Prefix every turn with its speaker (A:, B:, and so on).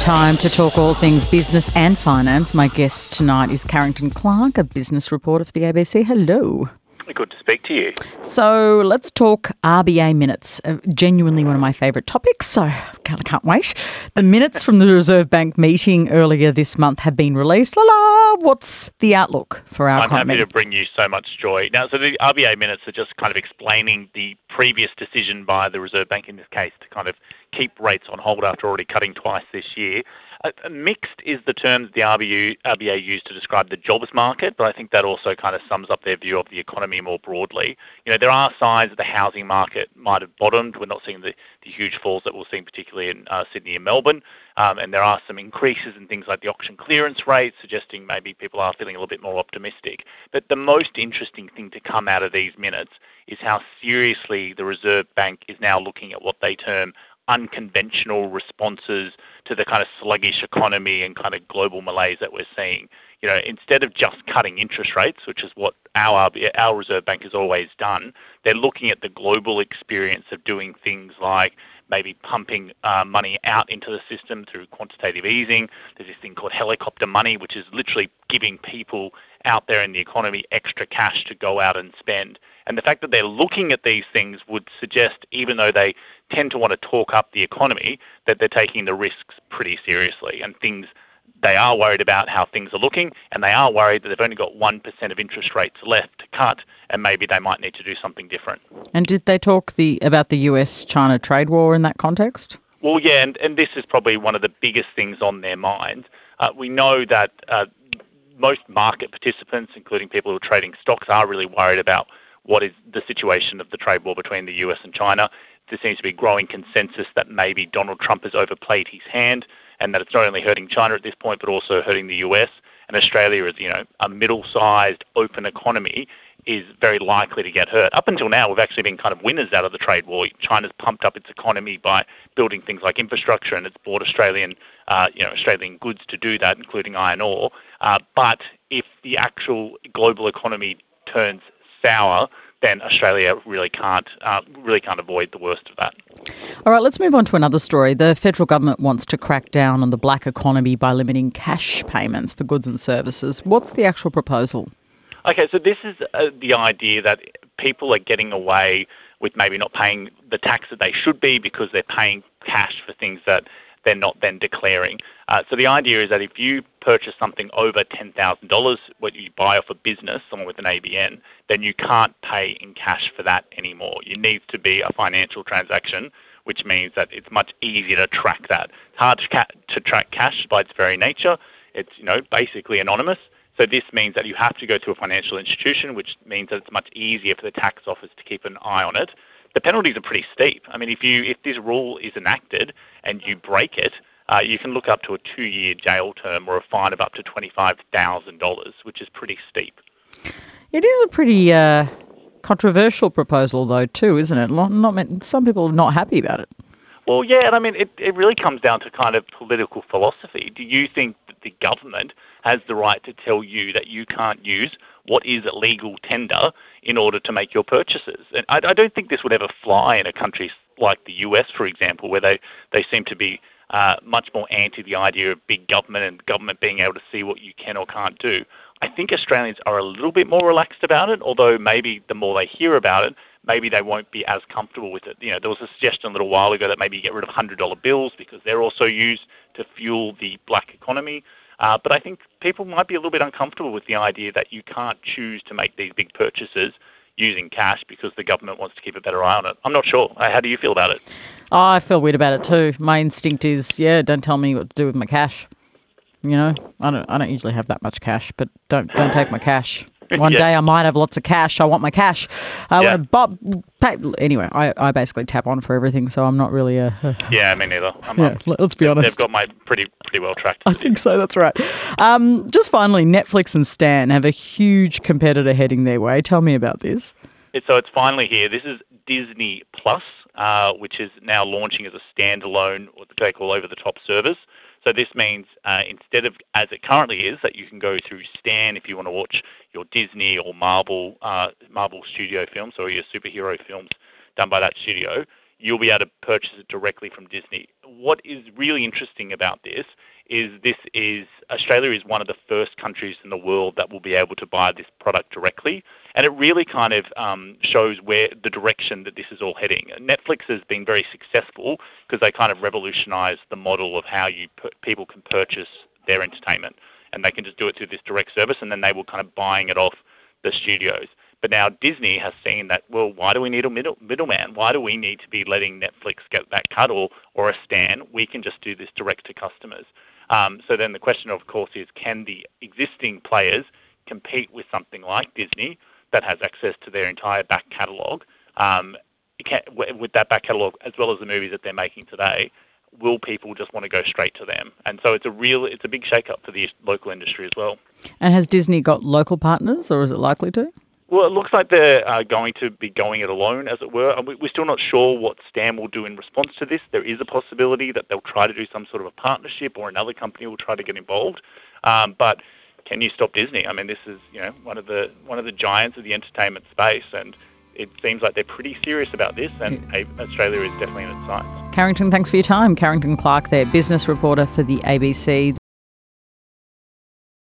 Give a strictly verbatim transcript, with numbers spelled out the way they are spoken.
A: Time to talk all things business and finance. My guest tonight is Carrington Clark, a business reporter for the A B C. Hello.
B: Good to speak to you.
A: So let's talk R B A minutes. Uh, genuinely one of my favourite topics, so I can't, can't wait. The minutes from the Reserve Bank meeting earlier this month have been released. La la. What's the outlook for our
B: I'm
A: economy?
B: happy to bring you so much joy. Now, so the R B A minutes are just kind of explaining the previous decision by the Reserve Bank in this case to kind of keep rates on hold after already cutting twice this year. Uh, mixed is the terms the R B A used to describe the jobs market, but I think that also kind of sums up their view of the economy more broadly. You know, there are signs that the housing market might have bottomed. We're not seeing the, the huge falls that we're seeing particularly in uh, Sydney and Melbourne, um, and there are some increases in things like the auction clearance rate, suggesting maybe people are feeling a little bit more optimistic. But the most interesting thing to come out of these minutes is how seriously the Reserve Bank is now looking at what they term unconventional responses to the kind of sluggish economy and kind of global malaise that we're seeing. You know, instead of just cutting interest rates, which is what our our Reserve Bank has always done, they're looking at the global experience of doing things like maybe pumping uh, money out into the system through quantitative easing. There's this thing called helicopter money, which is literally giving people out there in the economy extra cash to go out and spend. And the fact that they're looking at these things would suggest, even though they tend to want to talk up the economy, that they're taking the risks pretty seriously. And things, they are worried about how things are looking, and they are worried that they've only got one percent of interest rates left to cut, and maybe they might need to do something different.
A: And did they talk the about the U S China trade war in that context?
B: Well, yeah, and, and this is probably one of the biggest things on their minds. Uh, we know that uh, most market participants, including people who are trading stocks, are really worried about what is the situation of the trade war between the U S and China. There seems to be growing consensus that maybe Donald Trump has overplayed his hand and that it's not only hurting China at this point, but also hurting the U S. And Australia is, you know, a middle-sized open economy is very likely to get hurt. Up until now, we've actually been kind of winners out of the trade war. China's pumped up its economy by building things like infrastructure, and it's bought Australian, uh, you know, Australian goods to do that, including iron ore. Uh, but if the actual global economy turns sour, then Australia really can't uh, really can't avoid the worst of that.
A: All right, let's move on to another story. The federal government wants to crack down on the black economy by limiting cash payments for goods and services. What's the actual proposal?
B: Okay, so this is uh, the idea that people are getting away with maybe not paying the tax that they should be because they're paying cash for things that they're not then declaring. Uh, so the idea is that if you purchase something over ten thousand dollars, what you buy off a business, someone with an A B N, then you can't pay in cash for that anymore. It needs to be a financial transaction, which means that it's much easier to track that. It's hard to, ca- to track cash by its very nature. It's, you know, basically anonymous. So this means that you have to go to a financial institution, which means that it's much easier for the tax office to keep an eye on it. The penalties are pretty steep. I mean, if you if this rule is enacted and you break it, uh, you can look up to a two-year jail term or a fine of up to twenty-five thousand dollars, which is pretty steep.
A: It is a pretty uh, controversial proposal, though, too, isn't it? Not, not some people are not happy about it.
B: Well, yeah, and I mean, it, it really comes down to kind of political philosophy. Do you think that the government has the right to tell you that you can't use what is legal tender in order to make your purchases? And I, I don't think this would ever fly in a country like the U S, for example, where they, they seem to be uh, much more anti the idea of big government and government being able to see what you can or can't do. I think Australians are a little bit more relaxed about it, although maybe the more they hear about it, maybe they won't be as comfortable with it. You know, there was a suggestion a little while ago that maybe you get rid of one hundred dollar bills because they're also used to fuel the black economy. Uh, but I think people might be a little bit uncomfortable with the idea that you can't choose to make these big purchases using cash because the government wants to keep a better eye on it. I'm not sure. How do you feel about it?
A: Oh, I feel weird about it too. My instinct is, yeah, don't tell me what to do with my cash. You know, I don't I don't usually have that much cash, but don't don't take my cash. One
B: yeah.
A: day I might have lots of cash. I want my cash. I
B: yeah.
A: want to pay. Anyway, I, I basically tap on for everything, so I'm not really a... a
B: yeah, me neither. I'm,
A: yeah,
B: I'm,
A: let's be honest.
B: They've got my pretty pretty well tracked.
A: I think so, that's right. Um, just finally, Netflix and Stan have a huge competitor heading their way. Tell me about this.
B: It, so it's finally here. This is Disney Plus, uh, which is now launching as a standalone, what they call over-the-top service. So this means uh, instead of, as it currently is, that you can go through Stan if you want to watch your Disney or Marvel uh, Marvel studio films or your superhero films done by that studio, you'll be able to purchase it directly from Disney. What is really interesting about this is this is Australia is one of the first countries in the world that will be able to buy this product directly, and it really kind of um, shows where the direction that this is all heading. Netflix has been very successful because they kind of revolutionised the model of how you p- people can purchase their entertainment, and they can just do it through this direct service, and then they will kind of buying it off the studios. But now Disney has seen that, well, why do we need a middle middleman? Why do we need to be letting Netflix get that cut or, or a Stan? We can just do this direct to customers. Um, so then the question, of course, is can the existing players compete with something like Disney that has access to their entire back catalogue, um, can, with that back catalogue as well as the movies that they're making today? Will people just want to go straight to them? And so it's a real, it's a big shake-up for the local industry as well.
A: And has Disney got local partners, or is it likely to?
B: Well, it looks like they're uh, going to be going it alone, as it were. We're still not sure what Stan will do in response to this. There is a possibility that they'll try to do some sort of a partnership, or another company will try to get involved. Um, but can you stop Disney? I mean, this is, you know, one of the one of the giants of the entertainment space, and it seems like they're pretty serious about this, and yeah. Australia is definitely in its sights.
A: Carrington, thanks for your time. Carrington Clark there, business reporter for the A B C.